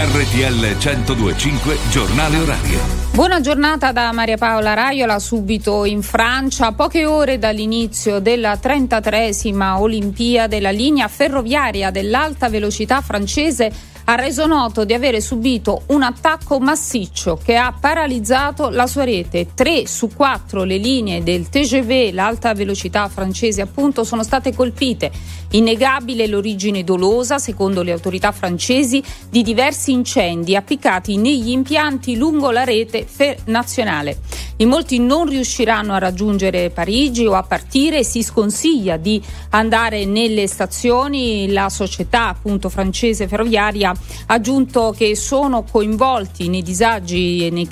RTL 102.5 Giornale Orario. Buona giornata da Maria Paola Raiola. Subito in Francia, poche ore dall'inizio della 33esima Olimpiade, la linea ferroviaria dell'alta velocità francese ha reso noto di avere subito un attacco massiccio che ha paralizzato la sua rete. 3 su 4 le linee del TGV, l'alta velocità francese appunto, sono state colpite. Innegabile l'origine dolosa, secondo le autorità francesi, di diversi incendi appiccati negli impianti lungo la rete nazionale. In molti non riusciranno a raggiungere Parigi o a partire, si sconsiglia di andare nelle stazioni. La società appunto francese ferroviaria ha aggiunto che sono coinvolti nei disagi e nel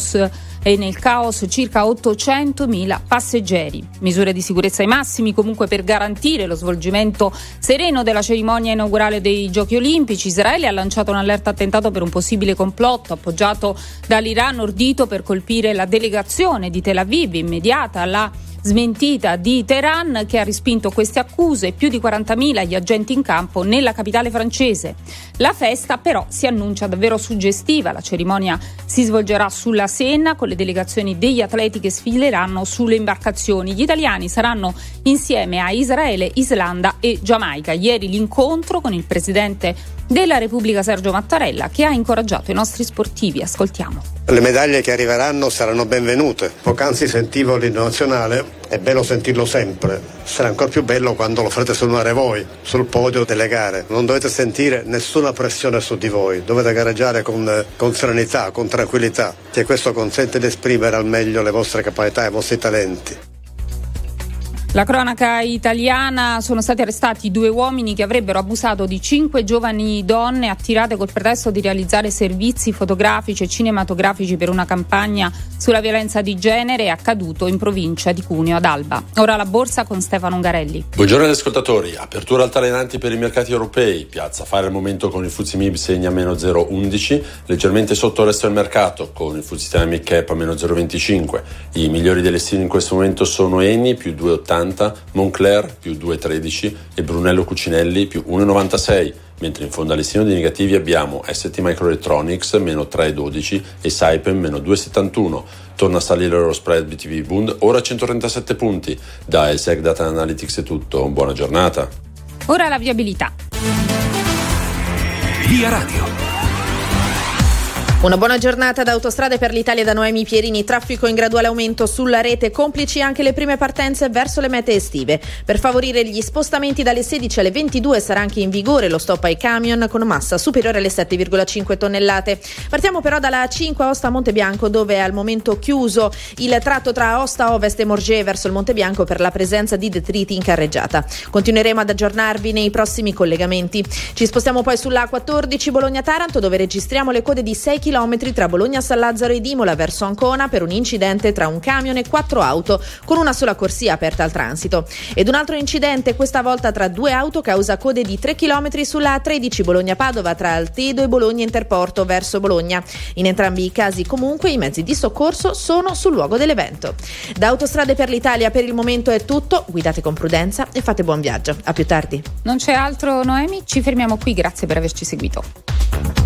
caos circa 800.000 passeggeri. Misure di sicurezza ai massimi comunque per garantire lo svolgimento sereno della cerimonia inaugurale dei Giochi Olimpici. Israele ha lanciato un'allerta attentato per un possibile complotto appoggiato dall'Iran ordito per colpire la delegazione di Tel Aviv. Immediata la smentita di Teheran, che ha respinto queste accuse. Più di 40.000 gli agenti in campo nella capitale francese. La festa però si annuncia davvero suggestiva. La cerimonia si svolgerà sulla Senna con le delegazioni degli atleti che sfileranno sulle imbarcazioni. Gli italiani saranno insieme a Israele, Islanda e Giamaica. Ieri l'incontro con il presidente della Repubblica Sergio Mattarella, che ha incoraggiato i nostri sportivi. Ascoltiamo. Le medaglie che arriveranno saranno benvenute. Poc'anzi sentivo l'inno nazionale, è bello sentirlo sempre. Sarà ancora più bello quando lo farete suonare voi, sul podio delle gare. Non dovete sentire nessuna pressione su di voi, dovete gareggiare con serenità, con tranquillità, che questo consente di esprimere al meglio le vostre capacità e i vostri talenti. La cronaca italiana: sono stati arrestati 2 uomini che avrebbero abusato di 5 giovani donne attirate col pretesto di realizzare servizi fotografici e cinematografici per una campagna sulla violenza di genere. È accaduto in provincia di Cuneo ad Alba. Ora la borsa con Stefano Ungarelli. Buongiorno agli ascoltatori. Apertura altalenanti per i mercati europei. Piazza Affari al momento con il FTSE MIB segna meno 0,11, leggermente sotto il resto del mercato con il FTSE Mid Cap a meno 0,25. I migliori delle stime in questo momento sono Eni più 2,80, Moncler più 2,13 e Brunello Cucinelli più 1,96, mentre in fondo alle stime dei negativi abbiamo ST Microelectronics meno 3,12 e Saipem meno 2,71. Torna a salire lo spread BTP Bund, ora a 137 punti. Da ESEC Data Analytics è tutto, buona giornata. Ora la viabilità. Via Radio. Una buona giornata da Autostrade per l'Italia da Noemi Pierini. Traffico in graduale aumento sulla rete, complici anche le prime partenze verso le mete estive. Per favorire gli spostamenti dalle 16 alle 22 sarà anche in vigore lo stop ai camion con massa superiore alle 7,5 tonnellate. Partiamo però dalla A5 Aosta Montebianco, dove è al momento chiuso il tratto tra Aosta Ovest e Morges verso il Montebianco per la presenza di detriti in carreggiata. Continueremo ad aggiornarvi nei prossimi collegamenti. Ci spostiamo poi sulla A14 Bologna-Taranto, dove registriamo le code di 6 km tra Bologna San Lazzaro ed Imola verso Ancona per un incidente tra un camion e 4 auto con una sola corsia aperta al transito. Ed un altro incidente, questa volta tra 2 auto, causa code di 3 km sulla A13 Bologna-Padova tra Altedo e Bologna Interporto verso Bologna. In entrambi i casi comunque i mezzi di soccorso sono sul luogo dell'evento. Da Autostrade per l'Italia per il momento è tutto, guidate con prudenza e fate buon viaggio. A più tardi. Non c'è altro, Noemi, ci fermiamo qui, grazie per averci seguito.